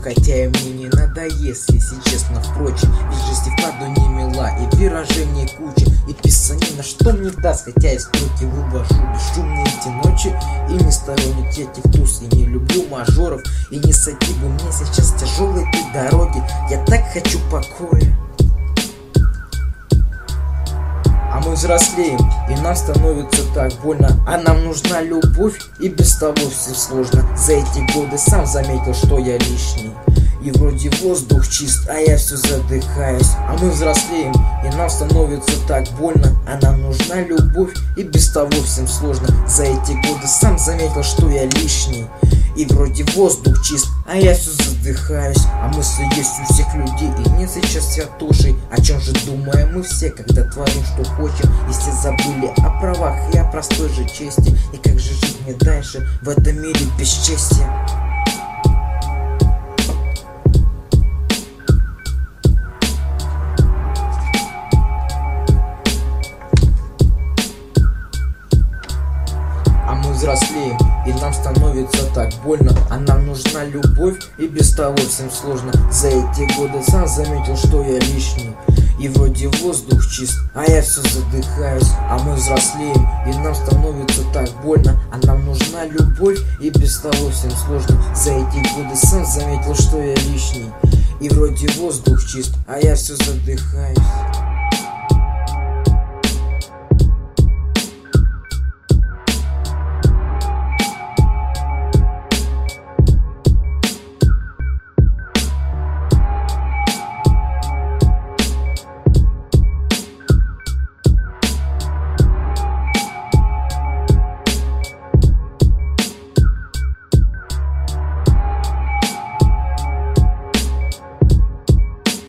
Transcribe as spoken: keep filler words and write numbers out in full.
хотя и мне не надоест, если честно. Впрочем, ведь жизнь и вправду не мила, и выражений куча, и писанина, что мне даст, хотя и строки вывожу бесшумные эти ночи. И не сторонник этих туз, и не люблю мажоров, и не сойти бы мне сейчас тяжелые этой дороги. Я так хочу покоя. А мы взрослеем, и нам становится так больно. А нам нужна любовь, и без того все сложно. За эти годы сам заметил, что я лишний. И вроде воздух чист, а я все задыхаюсь. А мы взрослеем, и нам становится так больно. А нам нужна любовь, и без того всем сложно. За эти годы сам заметил, что я лишний. И вроде воздух чист, а я все задыхаюсь. А мысли есть у всех людей, и нет сейчас святошей. О чем же думаем мы все, когда творим, что хотим? Если забыли о правах и о простой же чести. И как же жить мне дальше в этом мире бесчестия? Взрослеем, и нам становится так больно. А нам нужна любовь, и без того всем сложно. За эти годы сам заметил, что я лишний. И вроде воздух чист, а я все задыхаюсь. А мы взрослеем, и нам становится так больно. А нам нужна любовь, и без того всем сложно. За эти годы сам заметил, что я лишний. И вроде воздух чист, а я все задыхаюсь.